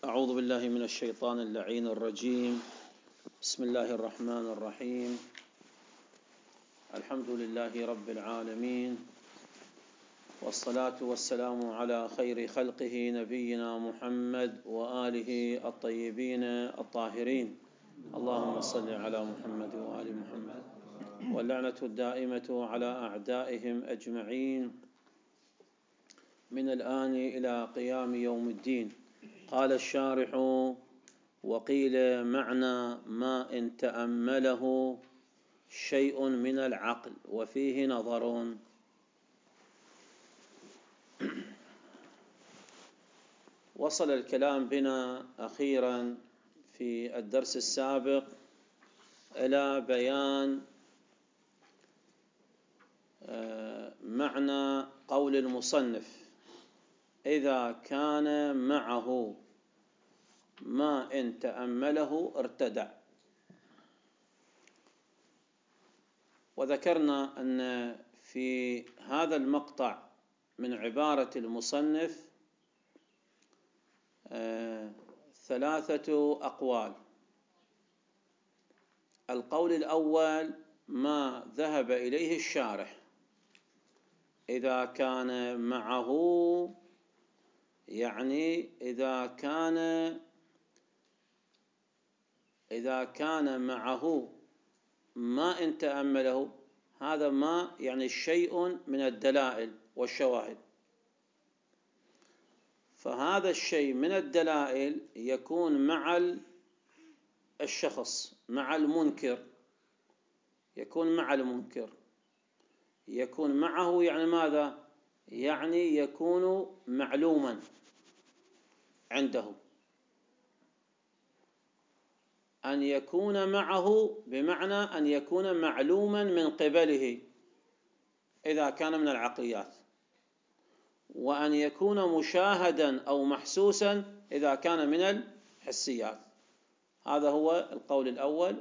أعوذ بالله من الشيطان اللعين الرجيم. بسم الله الرحمن الرحيم. الحمد لله رب العالمين، والصلاة والسلام على خير خلقه نبينا محمد وآله الطيبين الطاهرين. اللهم صل على محمد وآل محمد، واللعنة الدائمة على أعدائهم أجمعين من الآن إلى قيام يوم الدين. قال الشارح: وقيل معنى ما إن تأمله شيء من العقل، وفيه نظر. وصل الكلام بنا أخيرا في الدرس السابق إلى بيان معنى قول المصنف: إذا كان معه ما إن تأمله ارتدع. وذكرنا أن في هذا المقطع من عبارة المصنف ثلاثة أقوال. القول الأول ما ذهب إليه الشارح: إذا كان معه، يعني إذا كان معه ما إن تأمله، هذا ما يعني شيء من الدلائل والشواهد. فهذا الشيء من الدلائل يكون مع الشخص، مع المنكر، يكون مع المنكر، يكون معه، يعني ماذا؟ يعني يكون معلوما عنده. أن يكون معه بمعنى أن يكون معلوما من قبله إذا كان من العقليات، وأن يكون مشاهدا أو محسوسا إذا كان من الحسيات. هذا هو القول الأول،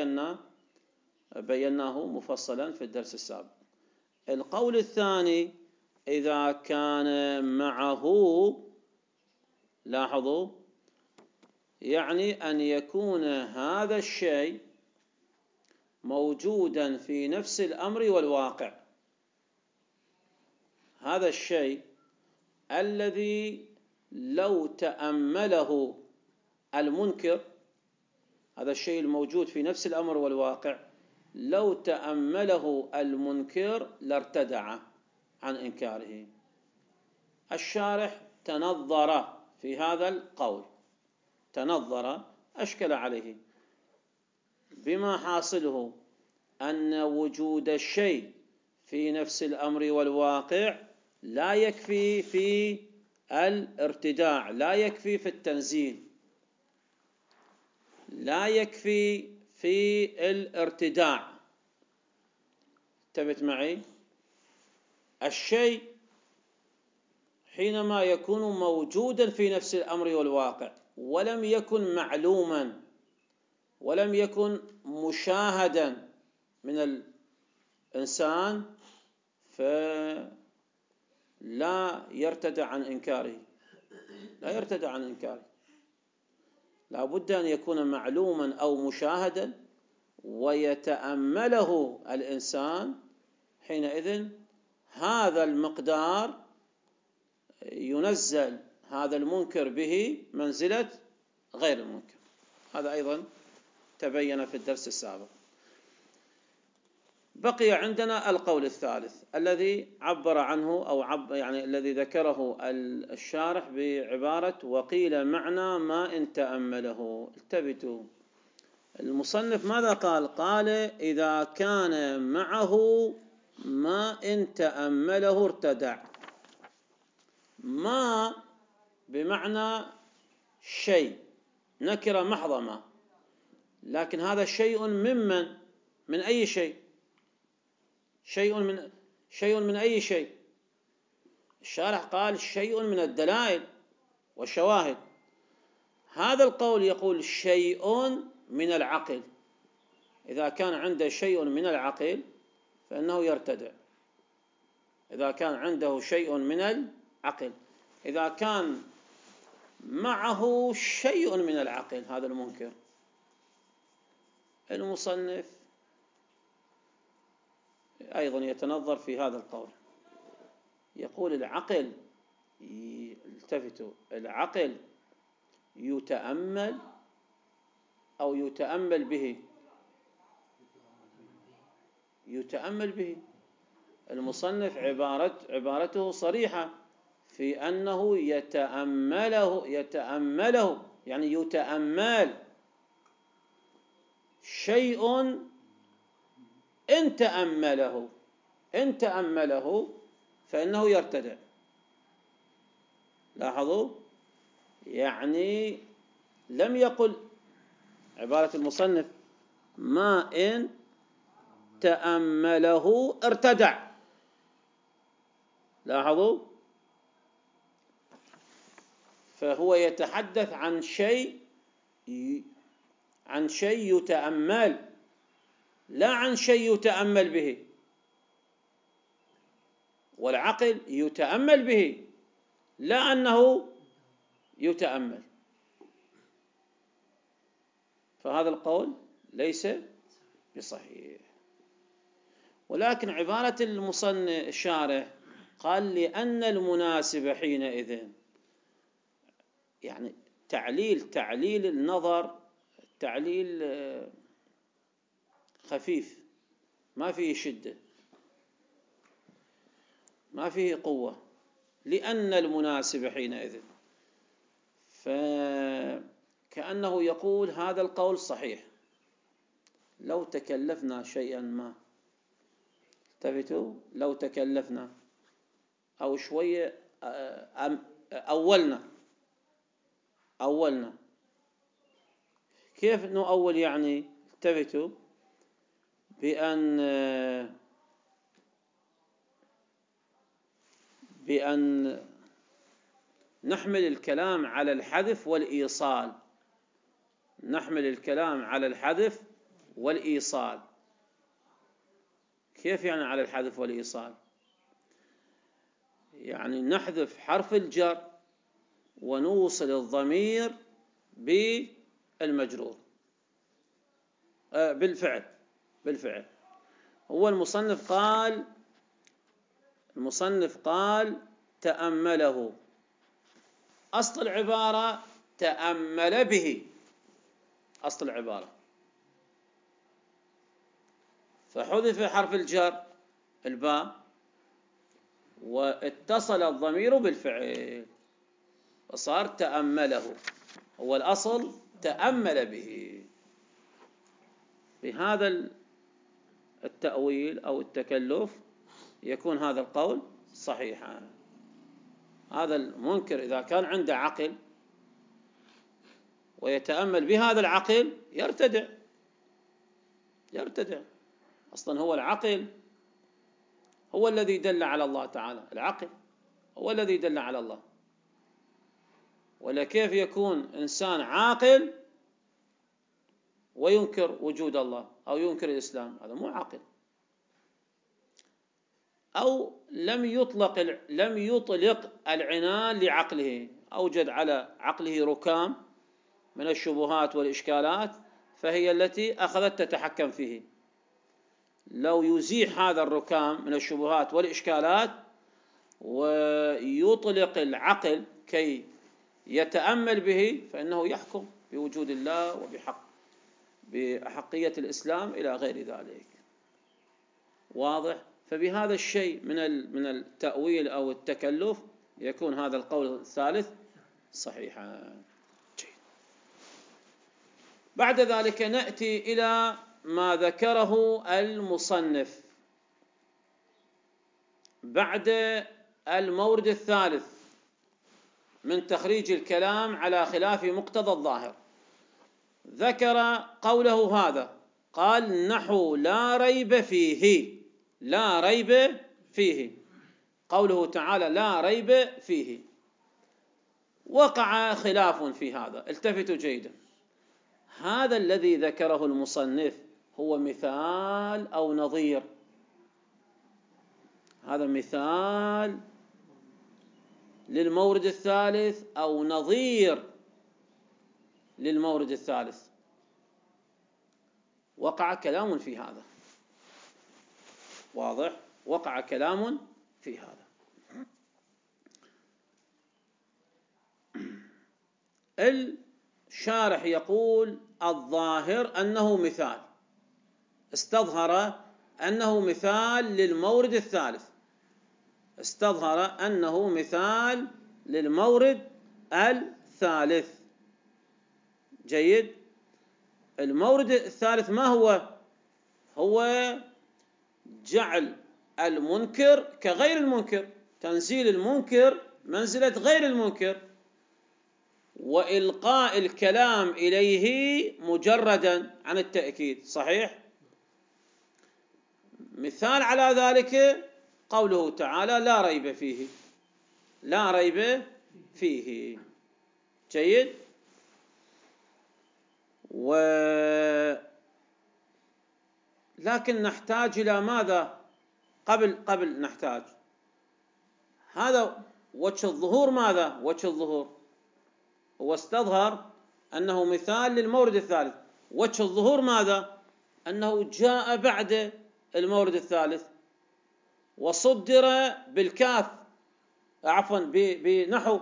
وبيناه مفصلا في الدرس السابق. القول الثاني: إذا كان معه، لاحظوا، يعني أن يكون هذا الشيء موجودا في نفس الأمر والواقع. هذا الشيء الذي لو تأمله المنكر، هذا الشيء الموجود في نفس الأمر والواقع، لو تأمله المنكر لارتدع عن إنكاره. الشارح تنظر في هذا القول، تنظر، أشكل عليه، بما حاصله أن وجود الشيء في نفس الأمر والواقع لا يكفي في الارتداع، لا يكفي في التنزيل، لا يكفي في الارتداع. انتبهت معي؟ الشيء حينما يكون موجودا في نفس الأمر والواقع ولم يكن معلوما ولم يكن مشاهدا من الإنسان، فلا يرتدع عن إنكاره، لا يرتدع عن إنكاره. لا بد أن يكون معلوما أو مشاهدا ويتأمله الإنسان، حينئذ هذا المقدار ينزل هذا المنكر به منزلة غير المنكر. هذا أيضا تبين في الدرس السابق. بقي عندنا القول الثالث الذي عبر عنه يعني الذي ذكره الشارح بعبارة: وقيل معنى ما إن تأمله. التفتوا، المصنف ماذا قال؟ قال: إذا كان معه ما إن تأمله ارتدع. ما بمعنى شيء، نكرة محضة ما، لكن هذا شيء من أي شيء؟ شيء من أي شيء؟ الشارح قال: شيء من الدلائل والشواهد. هذا القول يقول شيء من العقل. إذا كان عنده شيء من العقل فإنه يرتدع. إذا كان عنده شيء من العقل، إذا كان معه شيء من العقل، هذا المنكر. المصنف أيضا يتنظر في هذا القول، يقول العقل، التفتوا، العقل يتأمل أو يتأمل به؟ يتأمل به. المصنف عبارته صريحة في أنه يتأمله، يعني يتأمل شيء إن تأمله فإنه يرتدع. لاحظوا، يعني لم يقل، عبارة المصنف ما إن تأمله ارتدع. لاحظوا، فهو يتحدث عن شيء يتأمل، لا عن شيء يتأمل به. والعقل يتأمل به، لا أنه يتأمل. فهذا القول ليس بصحيح. ولكن عبارة المصنف الشارح قال لأن المناسب حينئذ، يعني تعليل النظر، تعليل خفيف، ما فيه شدة، ما فيه قوة. لأن المناسب حينئذ، فكأنه يقول هذا القول صحيح لو تكلفنا شيئا ما. انتبهوا، لو تكلفنا أو شوية أولنا. كيف نؤول؟ يعني انتبهوا، بأن نحمل الكلام على الحذف والإيصال. نحمل الكلام على الحذف والإيصال. كيف يعني على الحذف والإيصال؟ يعني نحذف حرف الجر ونوصل الضمير بالمجرور، بالفعل. هو المصنف قال تأمله، أصل العبارة تأمل به، أصل العبارة، فحذف حرف الجر الباء واتصل الضمير بالفعل فصار تأمله. هو الأصل تأمل به. بهذا التأويل أو التكلف يكون هذا القول صحيحا. هذا المنكر إذا كان عنده عقل ويتأمل بهذا العقل يرتدع. أصلا هو العقل هو الذي دل على الله تعالى، العقل هو الذي دل على الله. ولا كيف يكون إنسان عاقل وينكر وجود الله أو ينكر الإسلام؟ هذا مو عاقل. أو لم يطلق العنان لعقله، أوجد على عقله ركام من الشبهات والإشكالات، فهي التي أخذت تتحكم فيه. لو يزيح هذا الركام من الشبهات والإشكالات ويطلق العقل كي يتأمل به، فإنه يحكم بوجود الله بأحقية الإسلام إلى غير ذلك. واضح؟ فبهذا الشيء من التأويل أو التكلف يكون هذا القول الثالث صحيحا. بعد ذلك نأتي إلى ما ذكره المصنف بعد المورد الثالث من تخريج الكلام على خلاف مقتضى الظاهر. ذكر قوله هذا، قال نحو لا ريب فيه. لا ريب فيه، قوله تعالى لا ريب فيه، وقع خلاف في هذا. التفتوا جيدا، هذا الذي ذكره المصنف هو مثال أو نظير؟ هذا مثال للمورد الثالث أو نظير للمورد الثالث. وقع كلام في هذا، واضح؟ وقع كلام في هذا. الشارح يقول الظاهر أنه مثال، استظهر أنه مثال للمورد الثالث، استظهر أنه مثال للمورد الثالث. جيد. المورد الثالث ما هو؟ هو جعل المنكر كغير المنكر، تنزيل المنكر منزلة غير المنكر، وإلقاء الكلام إليه مجردا عن التأكيد. صحيح؟ مثال على ذلك قوله تعالى لا ريب فيه، لا ريب فيه. جيد. لكن نحتاج إلى ماذا قبل نحتاج هذا وجه الظهور. ماذا وجه الظهور؟ هو استظهر أنه مثال للمورد الثالث. وجه الظهور ماذا؟ أنه جاء بعد المورد الثالث وصدر بالكاف، عفوا بنحو.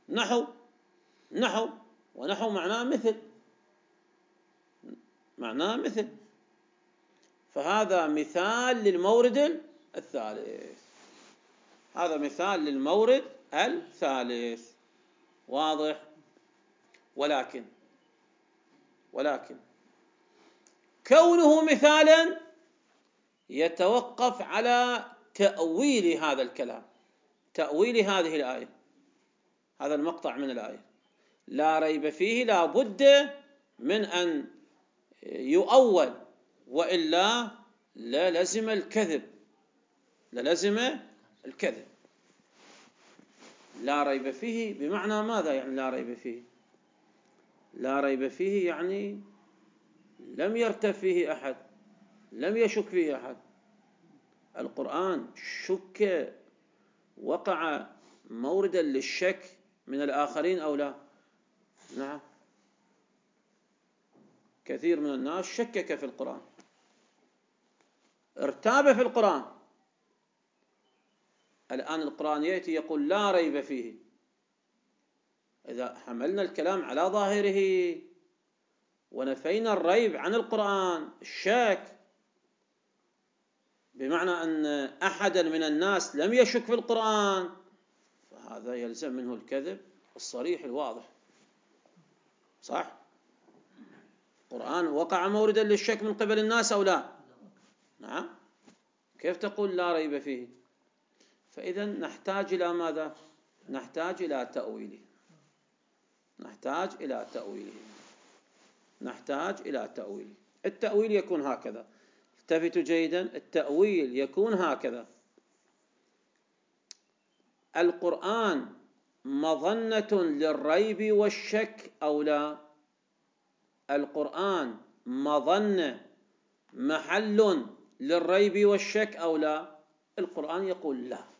نحو ونحو معناه مثل، معناه مثل، فهذا مثال للمورد الثالث، هذا مثال للمورد الثالث. واضح؟ ولكن كونه مثالا يتوقف على تأويل هذا الكلام، تأويل هذه الآية، هذا المقطع من الآية لا ريب فيه، لا بد من أن يؤول، وإلا للزم الكذب، للزم الكذب. لا ريب فيه بمعنى ماذا؟ يعني لا ريب فيه، لا ريب فيه يعني لم يرتب فيه أحد، لم يشك فيه أحد. القرآن شك، وقع موردا للشك من الآخرين أو لا؟ نعم، كثير من الناس شكك في القرآن، ارتاب في القرآن. الآن القرآن يأتي يقول لا ريب فيه، إذا حملنا الكلام على ظاهره ونفينا الريب عن القرآن، الشك بمعنى أن أحدا من الناس لم يشك في القرآن، فهذا يلزم منه الكذب الصريح الواضح. صح؟ القرآن وقع موردا للشك من قبل الناس أو لا؟ نعم. كيف تقول لا ريب فيه؟ فإذا نحتاج إلى ماذا؟ نحتاج إلى تأويله، نحتاج إلى تأويله، نحتاج إلى تأويله. التأويل يكون هكذا، التفتوا جيدا، التأويل يكون هكذا: القرآن مظنة للريب والشك أو لا؟ القرآن مظنة محل للريب والشك أو لا؟ القرآن يقول لا،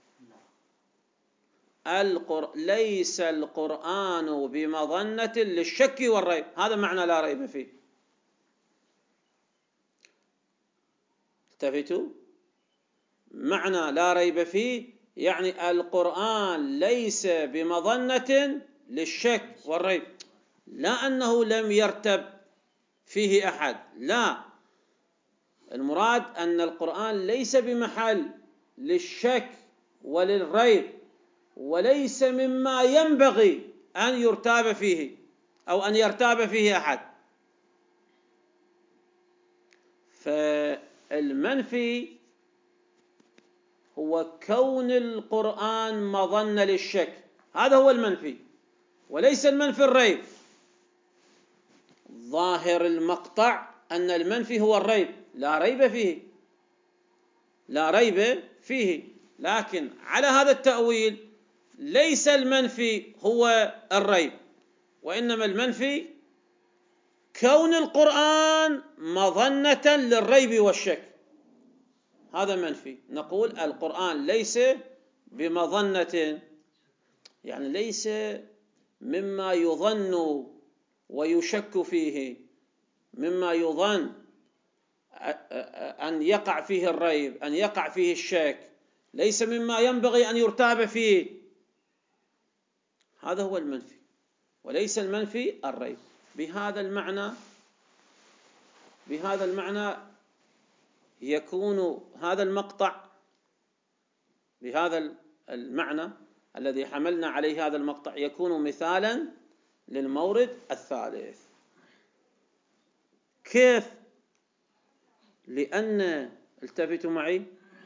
ليس القرآن بمظنة للشك والريب، هذا معنى لا ريب فيه. التفتوا، معنى لا ريب فيه يعني القرآن ليس بمظنة للشك والريب، لا أنه لم يرتب فيه أحد، لا، المراد أن القرآن ليس بمحل للشك وللريب، وليس مما ينبغي أن يرتاب فيه أو أن يرتاب فيه أحد. فالمنفي هو كون القرآن مظنة للشك، هذا هو المنفي، وليس المنفي الريب. ظاهر المقطع أن المنفي هو الريب، لا ريب فيه، لا ريب فيه، لكن على هذا التأويل ليس المنفي هو الريب، وإنما المنفي كون القرآن مظنة للريب والشك، هذا منفي. نقول القرآن ليس بمظنة يعني ليس مما يظن ويشك فيه، مما يظن أن يقع فيه الريب، أن يقع فيه الشك، ليس مما ينبغي أن يرتاب فيه. هذا هو المنفي، وليس المنفي الريب. بهذا المعنى يكون هذا المقطع، بهذا المعنى الذي حملنا عليه هذا المقطع، يكون مثالا للمورد الثالث. كيف؟ لأن التفتوا معي،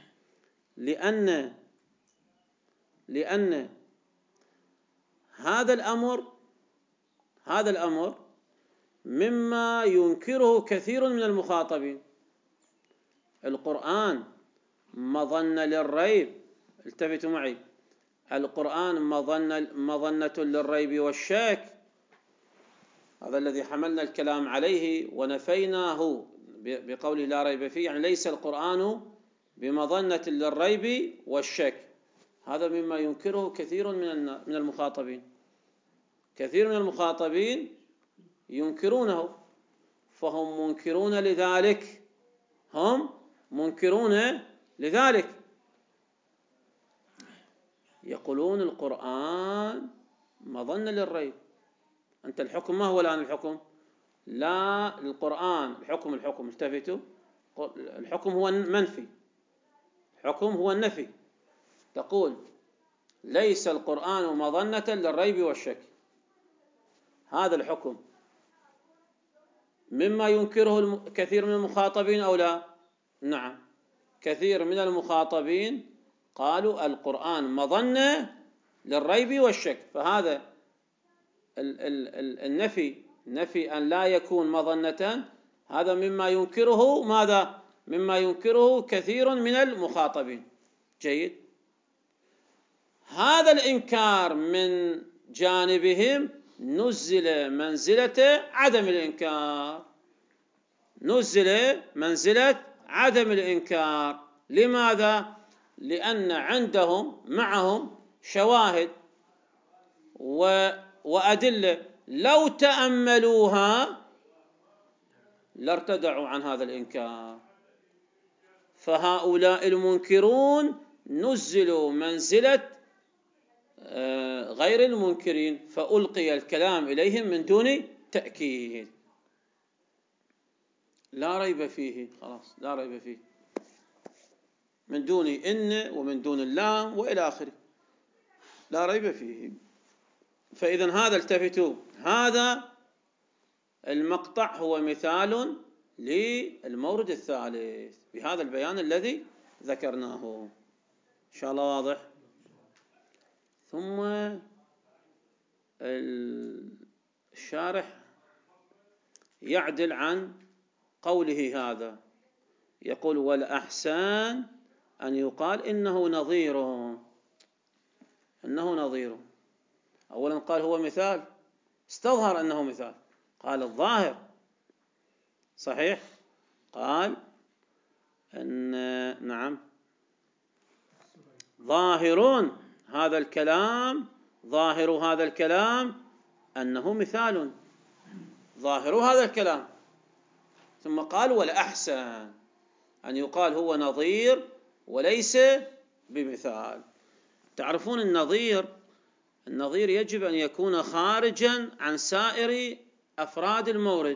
لأن هذا الأمر مما ينكره كثير من المخاطبين. القرآن مظنة للريب، التفتوا معي، القرآن مظنة للريب والشك، هذا الذي حملنا الكلام عليه ونفيناه بقوله لا ريب فيه، يعني ليس القرآن بمظنة للريب والشك. هذا مما ينكره كثير من المخاطبين، كثير من المخاطبين ينكرونه، فهم منكرون لذلك، هم منكرون لذلك، يقولون القرآن مظنة للريب. أنت الحكم ما هو الآن الحكم؟ لا، القرآن الحكم التفتوا، الحكم هو منفي، الحكم هو النفي. تقول ليس القرآن مظنة للريب والشك، هذا الحكم مما ينكره كثير من المخاطبين أو لا؟ نعم، كثير من المخاطبين قالوا القرآن مظنة للريب والشك، فهذا النفي، نفي أن لا يكون مظنة، هذا مما ينكره ماذا؟ مما ينكره كثير من المخاطبين. جيد، هذا الإنكار من جانبهم نزل منزلة عدم الإنكار، نزل منزلة عدم الإنكار. لماذا؟ لأن معهم شواهد وأدلة لو تأملوها لارتدعوا عن هذا الإنكار. فهؤلاء المنكرون نزلوا منزلة غير المنكرين، فألقي الكلام إليهم من دون تأكيد. لا ريب فيه، خلاص لا ريب فيه، من دون إن ومن دون اللام وإلى آخره، لا ريب فيه. فإذا هذا التفتوا، هذا المقطع هو مثال للمورد الثالث بهذا البيان الذي ذكرناه، إن شاء الله واضح. ثم الشارح يعدل عن قوله هذا، يقول والأحسن أن يقال إنه نظير. أولا قال هو مثال، استظهر أنه مثال، قال الظاهر صحيح، قال أن نعم ظاهر هذا الكلام أنه مثال، ظاهر هذا الكلام. ثم قال والأحسن أن يقال هو نظير وليس بمثال. تعرفون النظير يجب أن يكون خارجا عن سائر أفراد المورد.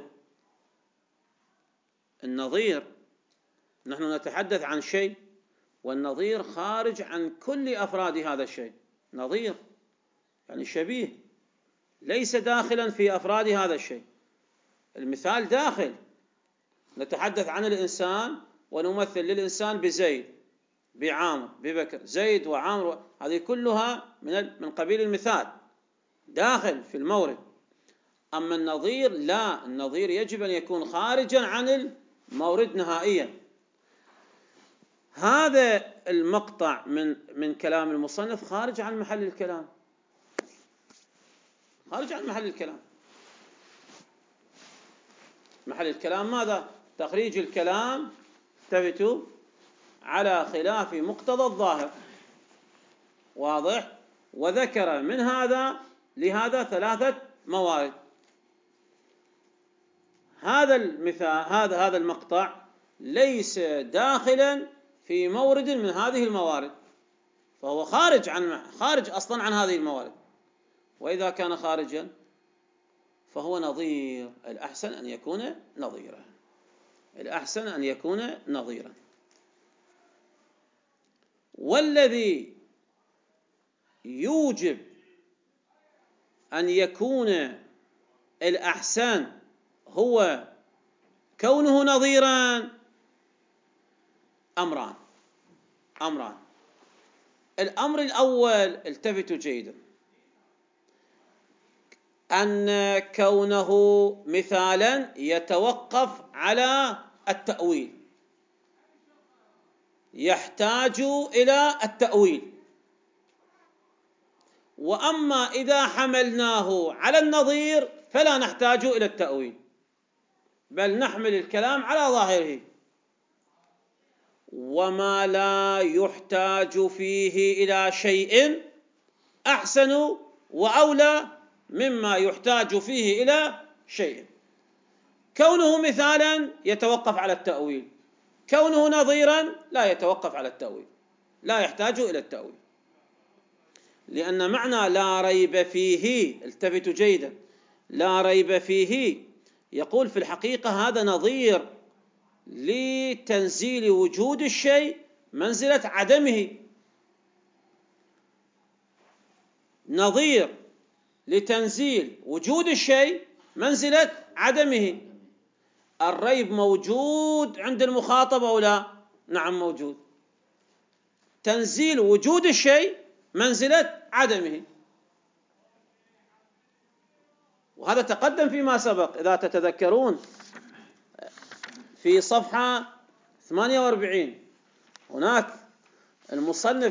النظير، نحن نتحدث عن شيء والنظير خارج عن كل أفراد هذا الشيء، نظير يعني شبيه، ليس داخلا في أفراد هذا الشيء. المثال داخل، نتحدث عن الإنسان ونمثل للإنسان بزيد، بعامر، ببكر، زيد وعامر، هذه كلها من قبيل المثال، داخل في المورد. أما النظير لا، النظير يجب أن يكون خارجا عن المورد نهائيا. هذا المقطع من كلام المصنف خارج عن محل الكلام، خارج عن محل الكلام. محل الكلام ماذا؟ تخريج الكلام تبت على خلاف مقتضى الظاهر، واضح؟ وذكر من هذا لهذا 3 موارد. هذا المثال هذا المقطع ليس داخلا في مورد من هذه الموارد، فهو خارج أصلا عن هذه الموارد. وإذا كان خارجا فهو نظير، الأحسن أن يكون نظيرا، الأحسن أن يكون نظيرا. والذي يوجب أن يكون الأحسن هو كونه نظيرا أمران. الأمر الأول، التفتوا جيدا، أن كونه مثالا يتوقف على التأويل، يحتاج إلى التأويل. وأما إذا حملناه على النظير فلا نحتاج إلى التأويل، بل نحمل الكلام على ظاهره. وما لا يحتاج فيه إلى شيء أحسن وأولى مما يحتاج فيه إلى شيء. كونه مثالا يتوقف على التأويل، كونه نظيرا لا يتوقف على التأويل، لا يحتاج إلى التأويل. لأن معنى لا ريب فيه، التفتوا جيدا، لا ريب فيه يقول في الحقيقة هذا نظير لتنزيل وجود الشيء منزلة عدمه، نظير لتنزيل وجود الشيء منزلة عدمه. الريب موجود عند المخاطب أو لا؟ نعم موجود. تنزيل وجود الشيء منزلة عدمه، وهذا تقدم فيما سبق. إذا تتذكرون في صفحة 48 هناك المصنف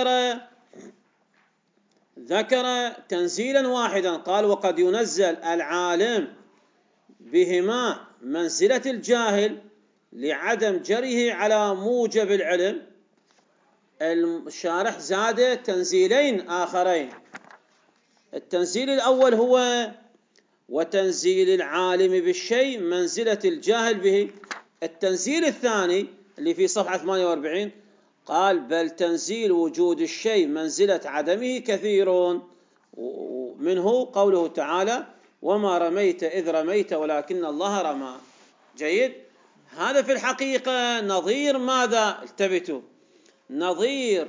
ذكر تنزيلا واحدا، قال: وقد ينزل العالم بهما منزلة الجاهل لعدم جره على موجب العلم. الشارح زاد تنزيلين آخرين. التنزيل الأول هو وتنزيل العالم بالشيء منزلة الجاهل به. التنزيل الثاني اللي في صفحة 48 قال: بل تنزيل وجود الشيء منزلة عدمه كثير، منه قوله تعالى: وما رميت إذ رميت ولكن الله رمى. جيد. هذا في الحقيقة نظير ماذا؟ التفتوا، نظير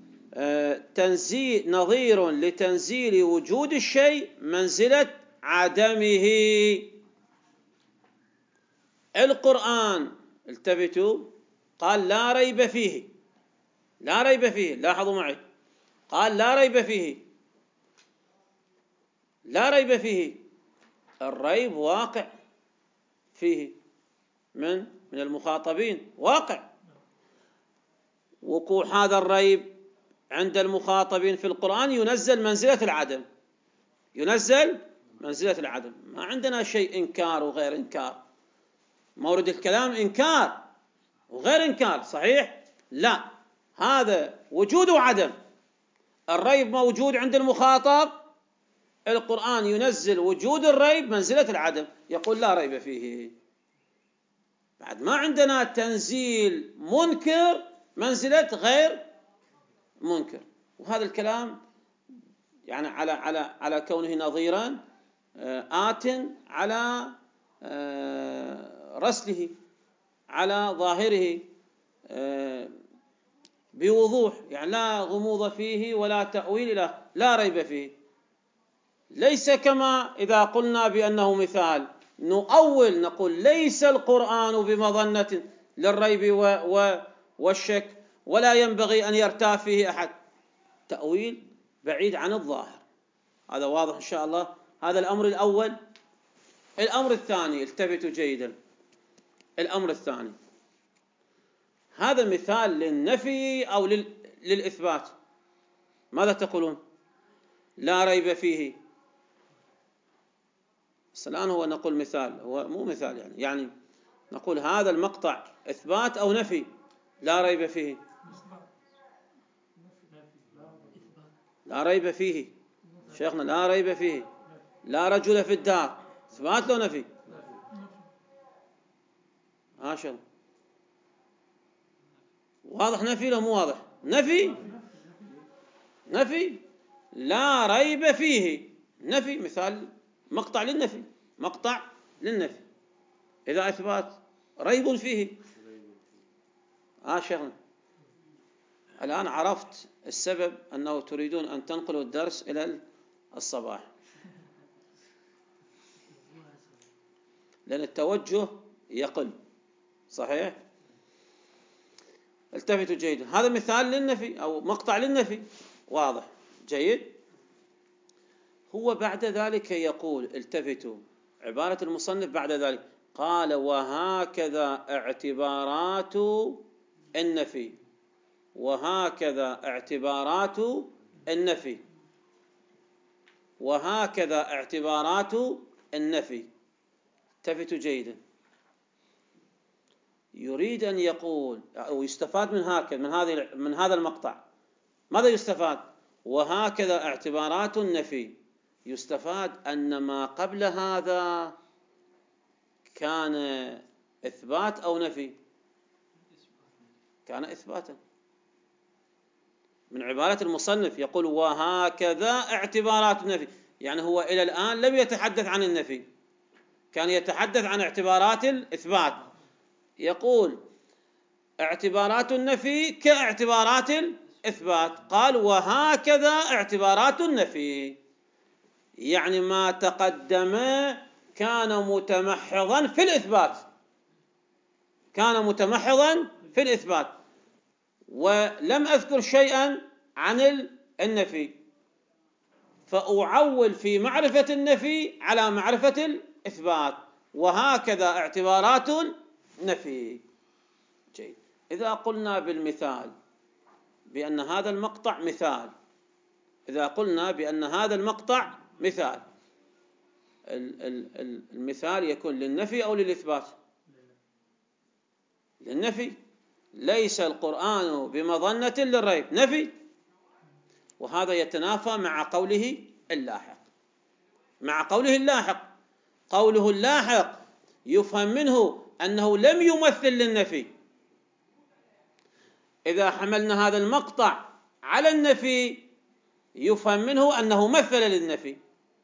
لتنزيل وجود الشيء منزلة عدمه. القرآن التفتوا قال: لا ريب فيه، لا ريب فيه. لاحظوا معي، قال لا ريب فيه، لا ريب فيه. الريب واقع فيه من المخاطبين، واقع. وقوع هذا الريب عند المخاطبين في القرآن ينزل منزلة العدم، ينزل منزلة العدم. ما عندنا شيء إنكار وغير إنكار، مورد الكلام إنكار وغير إنكار، صحيح؟ لا، هذا وجود وعدم. الريب موجود عند المخاطب، القرآن ينزل وجود الريب منزلة العدم، يقول لا ريب فيه. بعد ما عندنا تنزيل منكر منزلة غير منكر. وهذا الكلام يعني على كونه نظيرا آت على رسله، على ظاهره بوضوح، يعني لا غموض فيه ولا تأويل له، لا ريب فيه. ليس كما إذا قلنا بأنه مثال نؤول، نقول ليس القرآن بمظنة للريب والشك، ولا ينبغي أن يرتاب فيه أحد. تأويل بعيد عن الظاهر. هذا واضح إن شاء الله. هذا الأمر الأول. الأمر الثاني، التفتوا جيدا، الأمر الثاني هذا مثال للنفي أو للإثبات. ماذا تقولون؟ لا ريب فيه. بس الآن هو نقول مثال، هو مو مثال، يعني نقول هذا المقطع إثبات أو نفي؟ لا ريب فيه، لا ريب فيه شيخنا، لا ريب فيه. لا رجل في الدار، إثبات لو نفي؟ شو واضح نفي لو مو واضح؟ نفي. نفي لا ريب فيه، نفي مثال، مقطع للنفي، مقطع للنفي. إذا إثبات ريب فيه. شيخنا الآن عرفت السبب أنه تريدون أن تنقلوا الدرس إلى الصباح، لأن التوجه يقل. صحيح؟ التفتوا جيدا. هذا مثال للنفي أو مقطع للنفي، واضح جيد. هو بعد ذلك يقول، التفتوا، عبارة المصنف بعد ذلك قال: وهكذا اعتبارات النفي، وهكذا اعتبارات النفي، وهكذا اعتبارات النفي. التفتوا جيدا. يريد أن يقول أو يستفاد من هكذا، من هذا المقطع ماذا يستفاد؟ وهكذا اعتبارات النفي. يستفاد أن ما قبل هذا كان إثبات أو نفي؟ كان إثباتا. من عبارة المصنف يقول: وهكذا اعتبارات النفي، يعني هو إلى الآن لم يتحدث عن النفي، كان يتحدث عن اعتبارات الإثبات. يقول: اعتبارات النفي كاعتبارات الإثبات. قال: وهكذا اعتبارات النفي، يعني ما تقدم كان متمحضا في الإثبات، كان متمحضا في الإثبات، ولم أذكر شيئا عن النفي، فأعول في معرفة النفي على معرفة الإثبات. وهكذا اعتبارات النفي. جيد. إذا قلنا بالمثال بأن هذا المقطع مثال، إذا قلنا بأن هذا المقطع مثال، المثال يكون للنفي أو للإثبات؟ للنفي. ليس القرآن بمظنة للريب، نفي. وهذا يتنافى مع قوله اللاحق، مع قوله اللاحق. قوله اللاحق يفهم منه أنه لم يمثل للنفي. إذا حملنا هذا المقطع على النفي يفهم منه أنه مثل للنفي،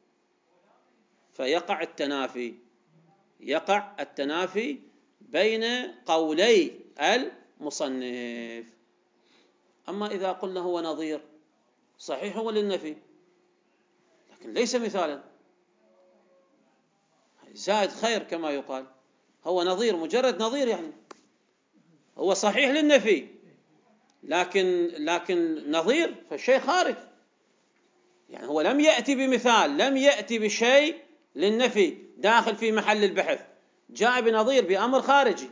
فيقع التنافي، يقع التنافي بين قولي المصنف. أما إذا قلنا هو نظير، صحيح هو للنفي لكن ليس مثالا، زائد خير كما يقال، هو نظير، مجرد نظير، يعني هو صحيح للنفي لكن نظير، فالشيء خارج. يعني هو لم يأتي بمثال، لم يأتي بشيء للنفي داخل في محل البحث، جاء بنظير بأمر خارجي.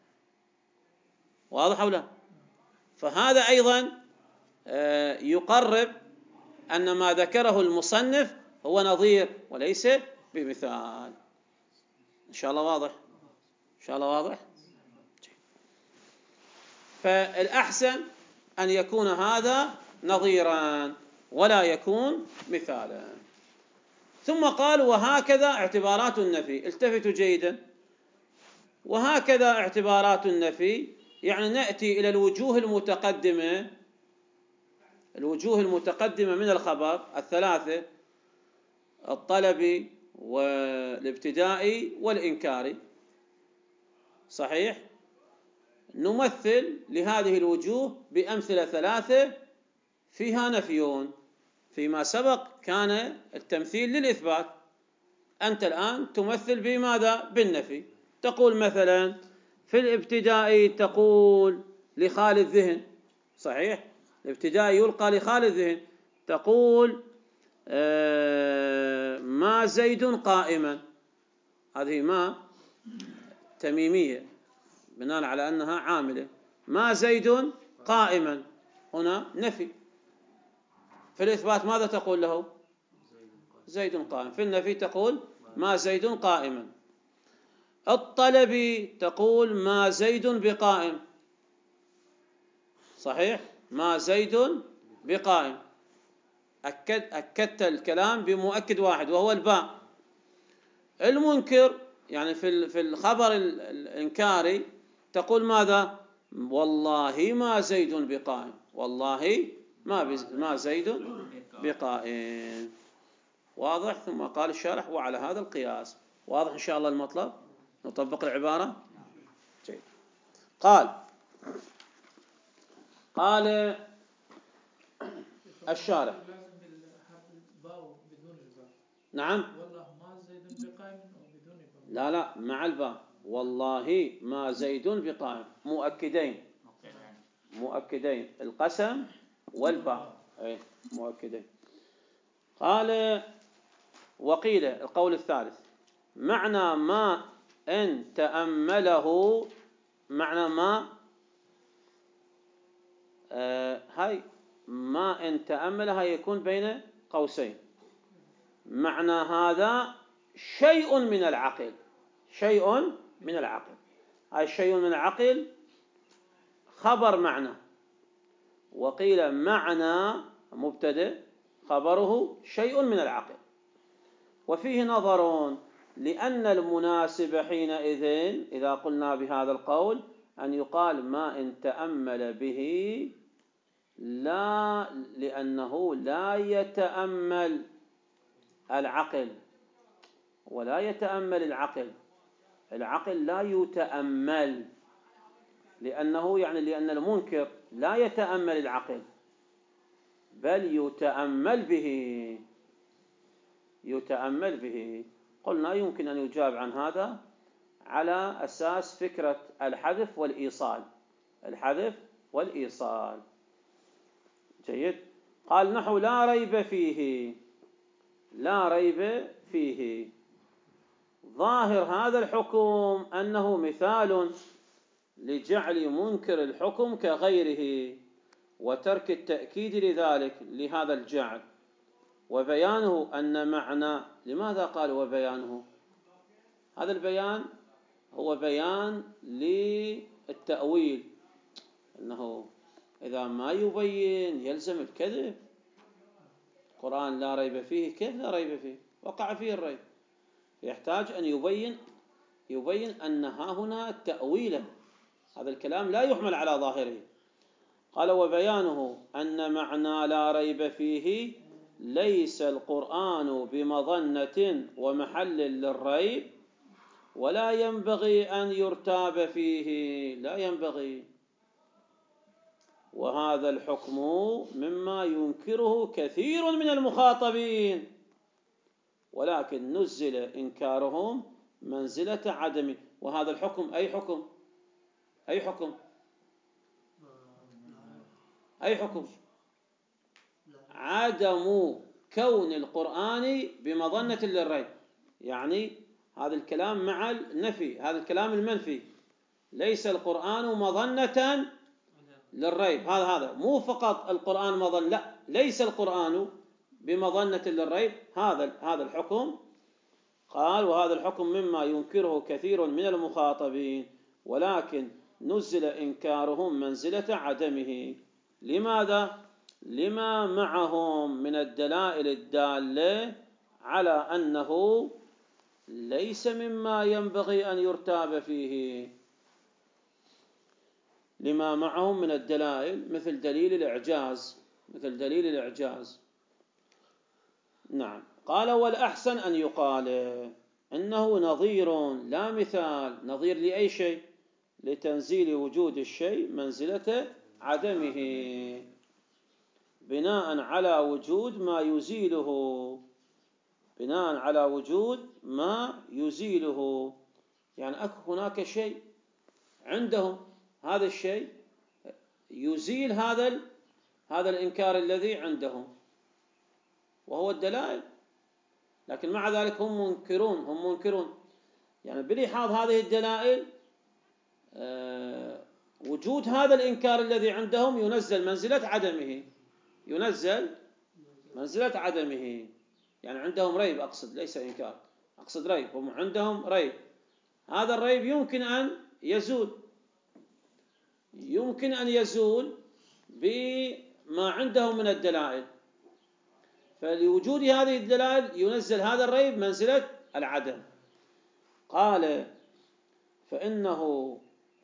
واضح أو لا؟ فهذا أيضا يقرب أن ما ذكره المصنف هو نظير وليس بمثال. إن شاء الله واضح؟ إن شاء الله واضح؟ فالأحسن أن يكون هذا نظيرا ولا يكون مثالا. ثم قال: وهكذا اعتبارات النفي. التفتوا جيدا. وهكذا اعتبارات النفي يعني نأتي إلى الوجوه المتقدمة، الوجوه المتقدمة من الخبر الثلاثة: الطلبي والابتدائي والإنكاري. صحيح؟ نمثل لهذه الوجوه بأمثلة ثلاثة فيها نفيون. فيما سبق كان التمثيل للإثبات، أنت الآن تمثل بماذا؟ بالنفي. تقول مثلا في الابتدائي تقول لخالي الذهن، صحيح؟ الابتدائي يلقى لخالي الذهن، تقول ما زيد قائما. هذه ما تميمية بناء على أنها عاملة. ما زيد قائما، هنا نفي. في الإثبات ماذا تقول له؟ زيد قائم. في النفي تقول ما زيد قائما. الطلبي تقول ما زيد بقائم، صحيح؟ ما زيد بقائم. أكدت الكلام بمؤكد واحد وهو الباء. المنكر يعني في الخبر الإنكاري تقول ماذا؟ والله ما زيد بقائم، والله ما زيد بقائم. واضح؟ ثم قال الشارح وعلى هذا القياس. واضح إن شاء الله المطلب؟ نطبق العبارة. جيد. قال الشارح نعم، والله ما زيد بقائم أو بدون باء. لا مع الباء، والله ما زيد بقائم، مؤكدين القسم والباء، أي مؤكدين. قال وقيل القول الثالث معنى ما إن تأمله، معنى ما هاي ما إن تأملها يكون بين قوسين. معنى هذا شيء من العقل، شيء من العقل. هاي الشيء من العقل خبر معنى، وقيل معنى مبتدأ خبره شيء من العقل. وفيه نظر، لأن المناسب حينئذ إذا قلنا بهذا القول أن يقال ما إن تأمل به، لا، لأنه لا يتأمل العقل ولا يتأمل العقل لا يتأمل، لأنه يعني لأن المنكر لا يتأمل العقل بل يتأمل به. قلنا يمكن أن يجاب عن هذا على أساس فكرة الحذف والإيصال. جيد. قال نحو لا ريب فيه. ظاهر هذا الحكم أنه مثال لجعل منكر الحكم كغيره وترك التأكيد لذلك لهذا الجعل، وبيانه أن معنى. لماذا قال وبيانه؟ هذا البيان هو بيان للتأويل، أنه إذا ما يبين يلزم الكذب. القرآن لا ريب فيه، كيف لا ريب فيه؟ وقع فيه الريب، يحتاج أن يبين أن ها هنا تأويلا، هذا الكلام لا يحمل على ظاهره. قال وبيانه أن معنى لا ريب فيه ليس القرآن بمظنة ومحل للريب، ولا ينبغي أن يرتاب فيه، لا ينبغي. وهذا الحكم مما ينكره كثير من المخاطبين، ولكن نزل إنكارهم منزلة عدم. وهذا الحكم أي حكم؟ عدم كون القرآن بمظنة للريب. يعني هذا الكلام مع النفي، هذا الكلام المنفي، ليس القرآن مظنة للريب. هذا مو فقط القرآن مظنة، لا، ليس القرآن بمظنة للريب. هذا الحكم. قال وهذا الحكم مما ينكره كثير من المخاطبين، ولكن نزل إنكارهم منزلة عدمه. لماذا؟ لما معهم من الدلائل الدالة على أنه ليس مما ينبغي أن يرتاب فيه. لما معهم من الدلائل مثل دليل الإعجاز. نعم. قال والأحسن أن يقال إنه نظير لا مثال. نظير لأي شيء؟ لتنزيل وجود الشيء منزلة عدمه بناء على وجود ما يزيله. يعني هناك شيء عندهم، هذا الشيء يزيل هذا الإنكار الذي عندهم وهو الدلائل، لكن مع ذلك هم منكرون. يعني بلحاظ هذه الدلائل وجود هذا الإنكار الذي عندهم ينزل منزلة عدمه. يعني عندهم ريب، أقصد ليس إنكار، أقصد ريب. هم عندهم ريب، هذا الريب يمكن أن يزول بما عندهم من الدلائل. فلوجود هذه الدلائل ينزل هذا الريب منزلة العدم. قال فإنه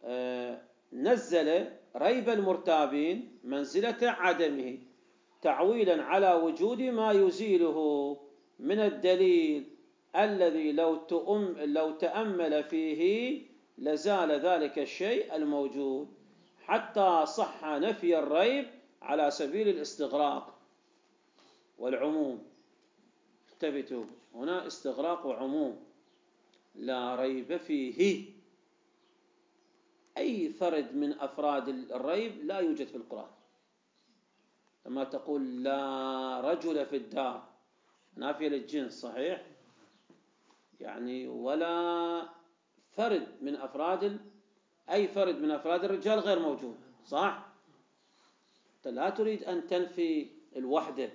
نزل ريب المرتابين منزلة عدمه تعويلا على وجود ما يزيله من الدليل الذي لو تأمل فيه لزال ذلك الشيء الموجود، حتى صح نفي الريب على سبيل الاستغراق والعموم. التفتوا، هنا استغراق وعموم. لا ريب فيه، أي فرد من أفراد الريب لا يوجد في القرآن. لما تقول لا رجل في الدار نافية للجنس صحيح، يعني ولا فرد من أفراد أي فرد من أفراد الرجال غير موجود، صح؟ أنت لا تريد أن تنفي الوحدة،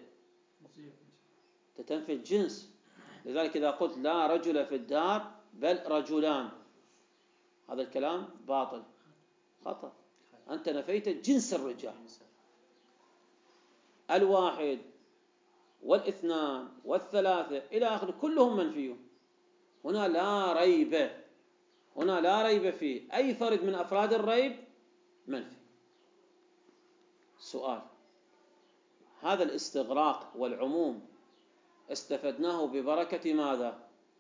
تنفي الجنس. لذلك إذا قلت لا رجل في الدار بل رجلان، هذا الكلام باطل خطأ، أنت نفيت جنس الرجال. الواحد والاثنان والثلاثة إلى آخره كلهم منفيون. هنا لا ريب، هنا لا ريب فيه، أي فرد من أفراد الريب منفي. سؤال: هذا الاستغراق والعموم استفدناه ببركة ماذا؟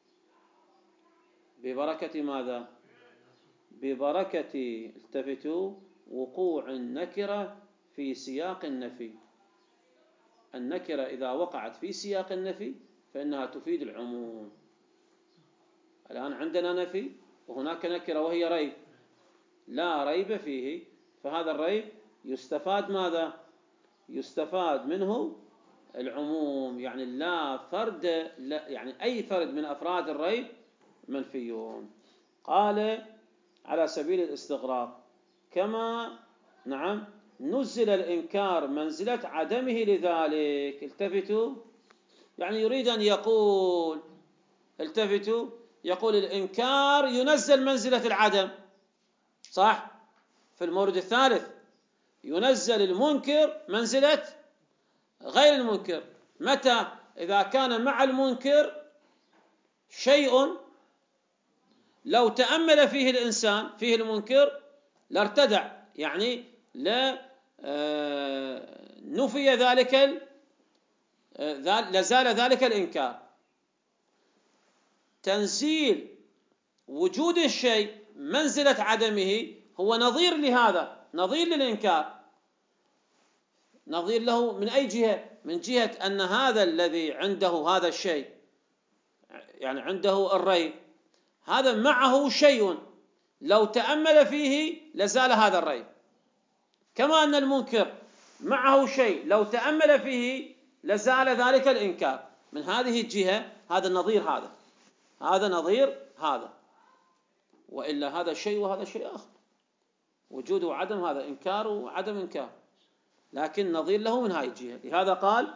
ببركة ماذا؟ ببركة، التفتوا، وقوع النكرة في سياق النفي. النكرة إذا وقعت في سياق النفي فإنها تفيد العموم. الآن عندنا نفي وهناك نكرة وهي ريب، لا ريب فيه، فهذا الريب يستفاد ماذا؟ يستفاد منه العموم، يعني لا فرد، لا يعني أي فرد من أفراد الريب منفيون. قال على سبيل الاستغراق، كما نعم نزل الإنكار منزلة عدمه لذلك. التفتوا، يعني يريد أن يقول، التفتوا، يقول الإنكار ينزل منزلة العدم، صح؟ في المورد الثالث ينزل المنكر منزلة غير المنكر. متى؟ إذا كان مع المنكر شيء لو تأمل فيه الإنسان فيه المنكر لارتدع، يعني لا نفي ذلك، لزال ذلك الإنكار. تنزيل وجود الشيء منزلة عدمه هو نظير لهذا، نظير للإنكار. نظير له من أي جهة؟ من جهة أن هذا الذي عنده هذا الشيء، يعني عنده الريب، هذا معه شيء لو تأمل فيه لزال هذا الريب، كما أن المنكر معه شيء لو تأمل فيه لزال ذلك الإنكار. من هذه الجهة هذا النظير، هذا نظير هذا، وإلا هذا شيء وهذا شيء آخر، وجود وعدم، هذا إنكار وعدم إنكار، لكن نظير له من هذه الجهة. لهذا قال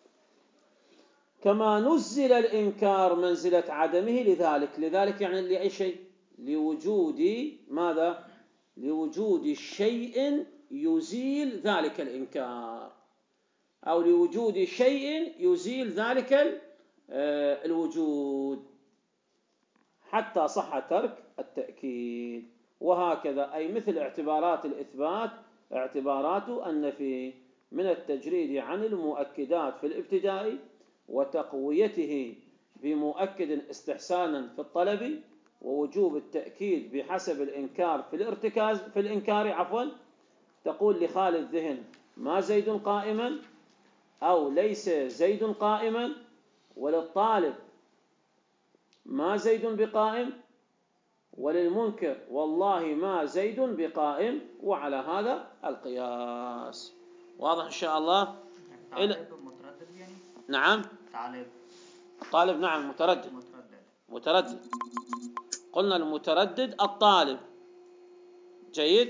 كما نزل الإنكار منزلة عدمه لذلك يعني لأي شيء؟ لوجود ماذا؟ لوجود شيء يزيل ذلك الإنكار، أو لوجود شيء يزيل ذلك الوجود، حتى صح ترك التأكيد. وهكذا أي مثل اعتبارات الإثبات اعتبارات النفي، من التجريد عن المؤكدات في الابتداء وتقويته بمؤكد استحسانا في الطلب، ووجوب التأكيد بحسب الإنكار في الإنكار تقول لخالي الذهن ما زيد قائما، أو ليس زيد قائما، وللطالب ما زيد بقائم، وللمنكر والله ما زيد بقائم، وعلى هذا القياس. واضح إن شاء الله؟ طالب متردد يعني؟ نعم طالب، نعم متردد. قلنا المتردد الطالب. جيد.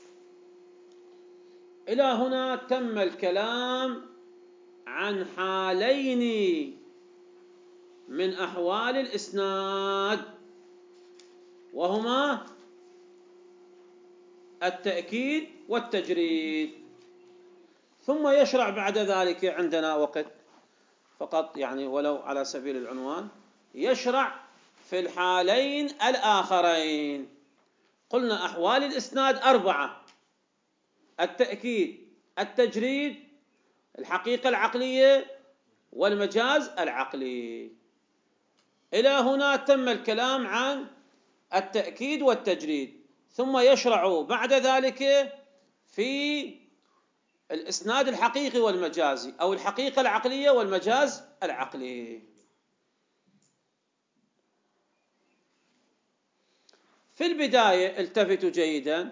إلى هنا تم الكلام عن حالين من أحوال الإسناد، وهما التأكيد والتجريد. ثم يشرع بعد ذلك، عندنا وقت، فقط يعني ولو على سبيل العنوان، يشرع في الحالين الآخرين. قلنا أحوال الإسناد 4: التأكيد، التجريد، الحقيقة العقلية، والمجاز العقلي. إلى هنا تم الكلام عن التأكيد والتجريد، ثم يشرع بعد ذلك في الإسناد الحقيقي والمجازي، أو الحقيقة العقلية والمجاز العقلي. في البداية التفتوا جيدا،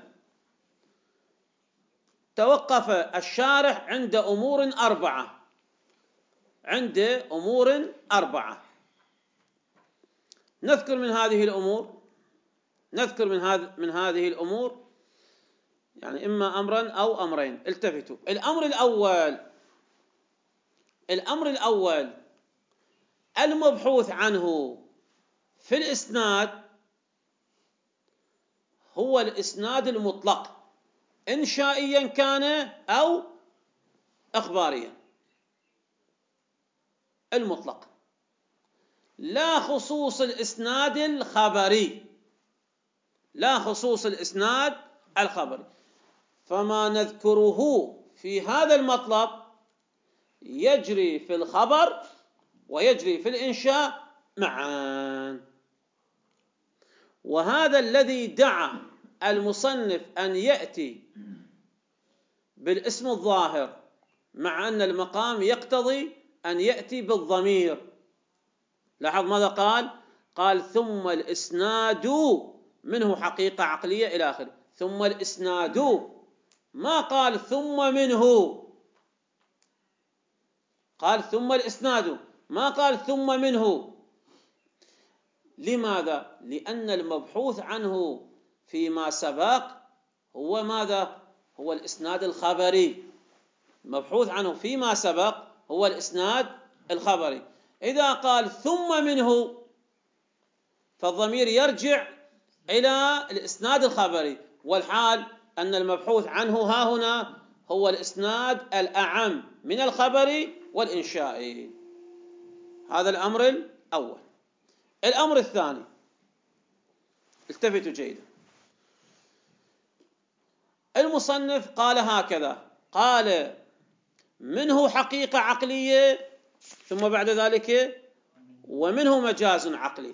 توقف الشارح عند أمور 4. عند أمور 4 نذكر من هذه الأمور يعني إما أمرا أو أمرين. التفتوا. الأمر الأول المبحوث عنه في الإسناد هو الإسناد المطلق، إنشائيا كان أو إخباريا. المطلق، لا خصوص الإسناد الخبري، لا خصوص الإسناد الخبري. فما نذكره في هذا المطلب يجري في الخبر ويجري في الإنشاء معا. وهذا الذي دعا المصنف أن يأتي بالاسم الظاهر، مع أن المقام يقتضي أن يأتي بالضمير. لاحظ ماذا قال ثم الإسناد منه حقيقة عقلية إلى آخره. ثم الإسناد، ما قال ثم منه، قال ثم الإسناد، ما قال ثم منه. لماذا؟ لأن المبحوث عنه فيما سبق هو ماذا؟ هو الإسناد الخبري. المبحوث عنه فيما سبق هو الإسناد الخبري. إذا قال ثم منه فالضمير يرجع إلى الإسناد الخبري، والحال أن المبحوث عنه ها هنا هو الإسناد الأعم من الخبري والإنشائي. هذا الأمر الأول. الأمر الثاني، التفتوا جيدا، المصنف قال هكذا، قال منه حقيقة عقلية، ثم بعد ذلك ومنه مجاز عقلي.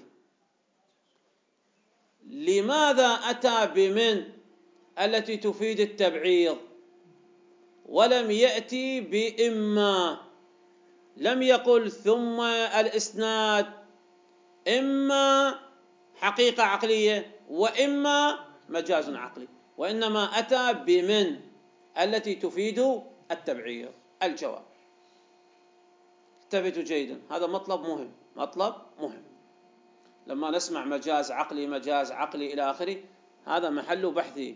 لماذا أتى بمن التي تفيد التبعيض ولم يأتي بإما؟ لم يقل ثم الإسناد إما حقيقة عقلية وإما مجاز عقلي، وإنما أتى بمن التي تفيد التبعيض. الجواب، التفتوا جيدا، هذا مطلب مهم. لما نسمع مجاز عقلي إلى آخره، هذا محل بحثي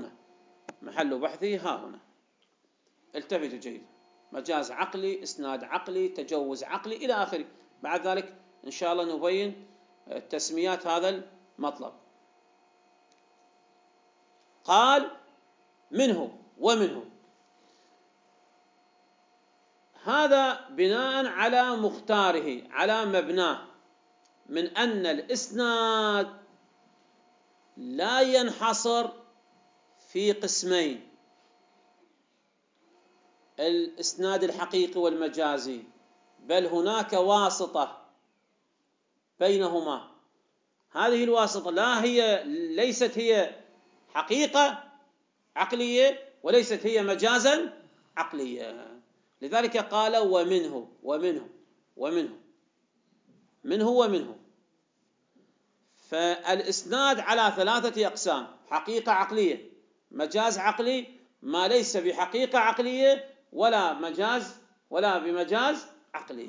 ها هنا. التفتوا جيدا، مجاز عقلي، إسناد عقلي، تجوز عقلي إلى آخره. بعد ذلك إن شاء الله نبين تسميات هذا المطلب. قال منه ومنه، هذا بناء على مختاره، على مبناه، من أن الإسناد لا ينحصر في قسمين: الإسناد الحقيقي والمجازي، بل هناك واسطة بينهما. هذه الواسطة ليست هي حقيقة عقلية وليست هي مجازا عقلية. لذلك قال ومنه. فالإسناد على 3 أقسام: حقيقة عقلية، مجاز عقلي، ما ليس بحقيقة عقلية ولا بمجاز عقلي.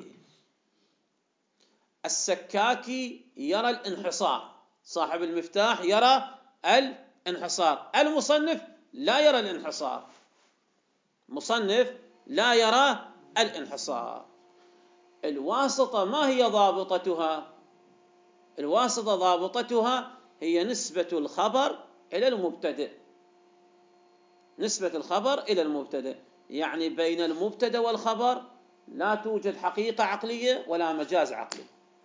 السكاكي يرى الانحصار، صاحب المفتاح يرى الانحصار، المصنف لا يرى الانحصار. الواسطة ما هي ضابطتها؟ الواسطة ضابطتها هي نسبة الخبر إلى المبتدأ، يعني بين المبتدأ والخبر لا توجد حقيقة عقلية ولا مجاز عقلي.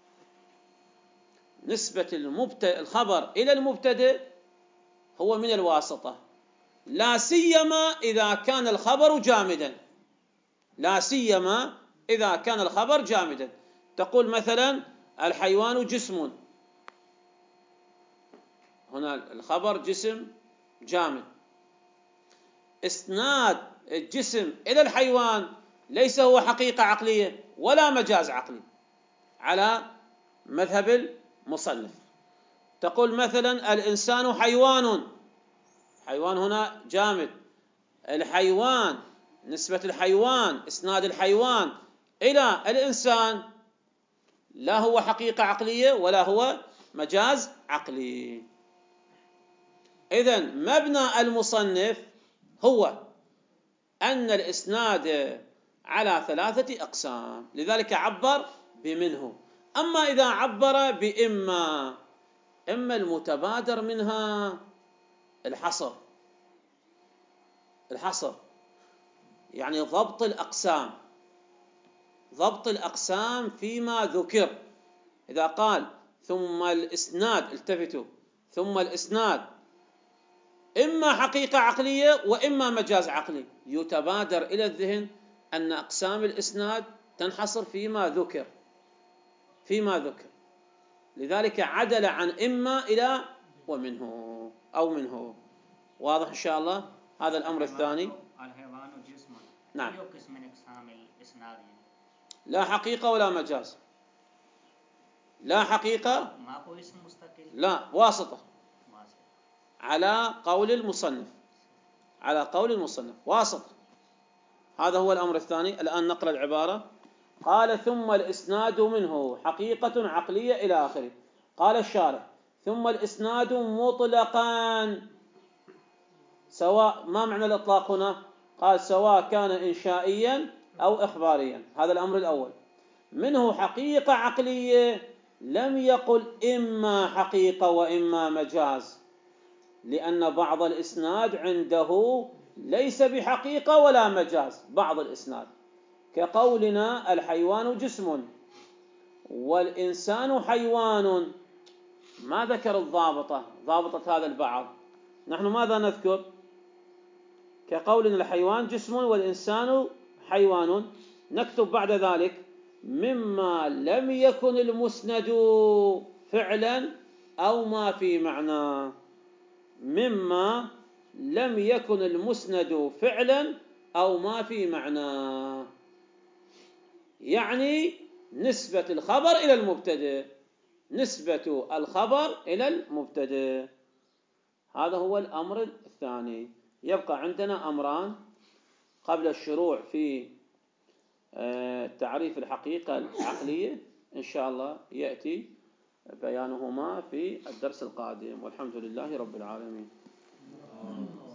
نسبة الخبر إلى المبتدئ هو من الواسطة، لا سيما إذا كان الخبر جامدا. لا سيما إذا كان الخبر جامدا. تقول مثلا الحيوان جسم، هنا الخبر جسم جامد، إسناد الجسم إلى الحيوان ليس هو حقيقة عقلية ولا مجاز عقلي على مذهب المصنف. تقول مثلا الإنسان حيوان، حيوان هنا جامد، الحيوان نسبة الحيوان إسناد الحيوان إلى الإنسان لا هو حقيقة عقلية ولا هو مجاز عقلي. إذن مبنى المصنف هو أن الإسناد على 3 أقسام، لذلك عبر بمنه. أما إذا عبر بإما، إما المتبادر منها الحصر يعني ضبط الأقسام فيما ذكر. إذا قال ثم الإسناد، التفتوا، ثم الإسناد إما حقيقة عقلية وإما مجاز عقلي، يتبادر إلى الذهن أن أقسام الإسناد تنحصر فيما ذكر. لذلك عدل عن إما إلى ومنه أو منه. واضح إن شاء الله؟ هذا الأمر الثاني. الحيوان جسم، نعم، قسم من أقسام الإسناد، لا حقيقة ولا مجاز، لا حقيقة، ما هو اسم مستقل، لا واسطة، على قول المصنف واسطة. هذا هو الأمر الثاني. الآن نقرأ العبارة. قال ثم الإسناد منه حقيقة عقلية إلى آخره. قال الشارح ثم الإسناد مطلقا، سواء، ما معنى الإطلاق هنا؟ قال سواء كان إنشائيا أو إخباريا. هذا الأمر الأول. منه حقيقة عقلية، لم يقل إما حقيقة وإما مجاز، لأن بعض الإسناد عنده ليس بحقيقة ولا مجاز، بعض الإسناد، كقولنا الحيوان جسم والإنسان حيوان، ما ذكر ضابطة هذا البعض. نحن ماذا نذكر؟ كقولنا الحيوان جسم والإنسان حيوان، نكتب بعد ذلك مما لم يكن المسند فعلا أو ما في معنى. مما لم يكن المسند فعلا أو ما في معنى، يعني نسبة الخبر إلى المبتدئ. هذا هو الأمر الثاني. يبقى عندنا أمران قبل الشروع في تعريف الحقيقة العقلية، إن شاء الله يأتي بيانهما في الدرس القادم، والحمد لله رب العالمين.